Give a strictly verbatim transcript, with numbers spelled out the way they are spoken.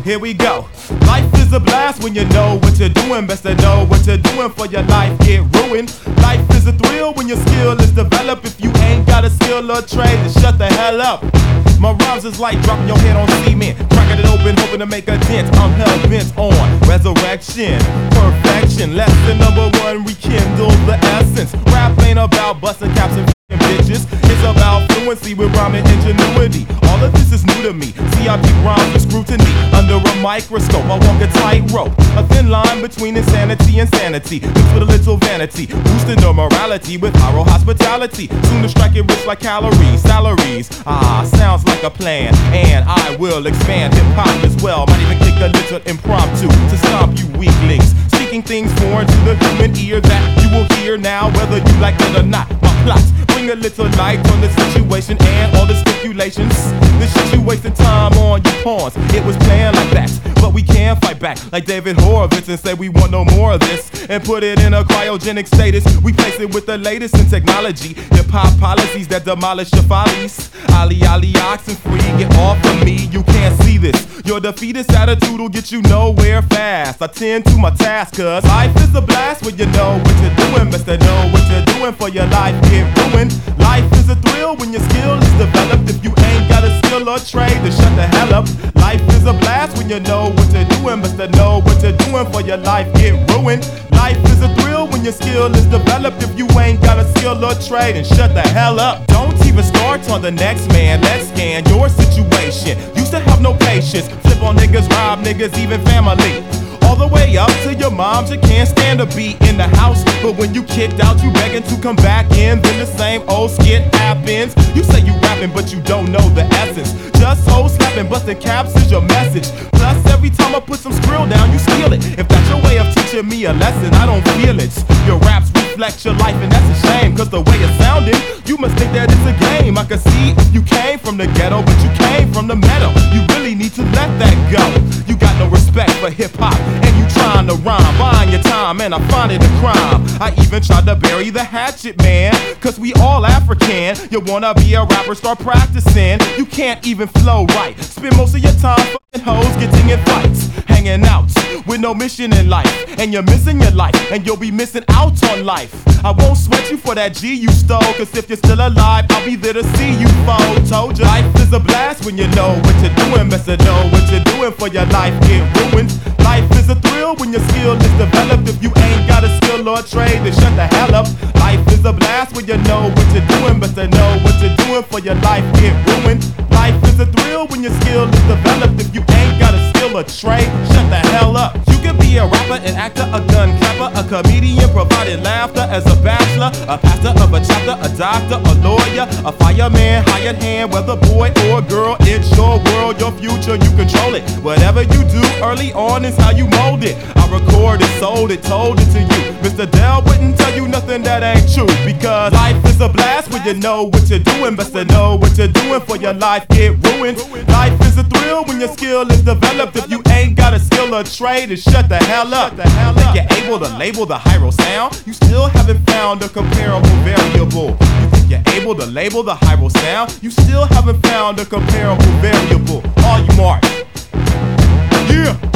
here we go. Life is a blast when you know what you're doing. Best to know what you're doing for your life get ruined. Life is a thrill when your skill is developed. If you ain't got a skill or trade, then shut the hell up. My rhymes is like dropping your head on cement, cracking it open, hoping to make a dent. I'm hell bent on resurrection, perfection. Lesson number one, rekindle the essence. Rap ain't about busting caps and f***ing bitches. It's about fluency with rhyme and ingenuity. All of this is new to me. See, I keep rhymes with scrutiny. Under a microscope, I walk a tightrope, a thin line between insanity and sanity, mixed with a little vanity, boosting the morality with viral hospitality. Soon to strike it rich like calories, salaries. Ah, sounds like a plan, and I will expand hip hop as well. Might even kick a little impromptu to stomp you weaklings, speaking things foreign to the human ear that you will hear now, whether you like it or not. My plots bring a little light on the situation and all the stipulations. The shit you wasting time on, you pawns. It was planned like that, but we can fight back like David Horowitz and say we want no more of this and put it in a cryogenic status. We place it with the latest in technology, hip hop policies that demolish your follies. Ali Ali oxen free, get off of me. You can't see this. Your defeatist attitude will get you nowhere fast. I tend to my task, cause life is a blast when you know what you're doing. Best to know what you're doing for your life get ruined. Life is a thrill when your skill is developed. If you ain't got a skill or trade, then shut the hell up. Life is a blast when you know what you're doing. Best to know what you're doing for your life get ruined. Life is a thrill when your skill is developed. If you ain't got a skill or trade, then shut the hell up. Don't even start on the next man. Let's scan your situation. Used to have no patience, flip on niggas, rob niggas, even family. All the way up to your moms, you can't stand to be in the house. But when you kicked out, you begging to come back in. Then the same old skit happens. You say you rapping, but you don't know the essence. Just hoe slapping, busting caps is your message. Plus, every time I put some skrill down, you steal it. If that's your way of teaching me a lesson, I don't feel it. Your raps reflect your life, and that's a shame. Cause the way it sounded, you must think that it's a game. I can see you came from the ghetto, but you came from the meadow. You really need to let that go. You got no respect for hip-hop, and you trying to rhyme, buying your time, and I find it a crime. I even tried to bury the hatchet, man, cause we all African. You wanna be a rapper, start practicing. You can't even flow right. Spend most of your time fucking hoes, getting in fights, hanging out with no mission in life. And you're missing your life, and you'll be missing out on life. I won't sweat you for that G you stole, cause if you're still alive, I'll be there to see you fall. Told you, life is a blast when you know what you're doing. Best to know what you're doing for your life get ruined. Life is a thrill when your skill is developed. If you ain't got a skill or trade, then shut the hell up. Life is a blast when you know what you're doing. Best to know what you're doing for your life get ruined. Life is a thrill when your skill is developed. If you ain't got a skill or trade, shut the hell up. You can be a rapper, an actor, a gun clapper, a comedian, providing laughter as a bachelor, a pastor of a chapter, a doctor, a lawyer, a fireman, hired hand, whether boy or girl. It's your world, your future, you control it. Whatever you do early on is how you mold it. I recorded, sold it, told it to you. Mister Dell wouldn't tell you nothing that ain't true, because life is a blast when you know what you're doing. Best to know what you're doing for your life get ruined. Life is a thrill when your skill is developed. If you ain't got a skill or trade, then shut the hell up. Think you're able to label the Hyro sound? You still haven't found a comparable variable. You think you're able to label the Hyro sound? You still haven't found a comparable variable. Are you marked? Yeah.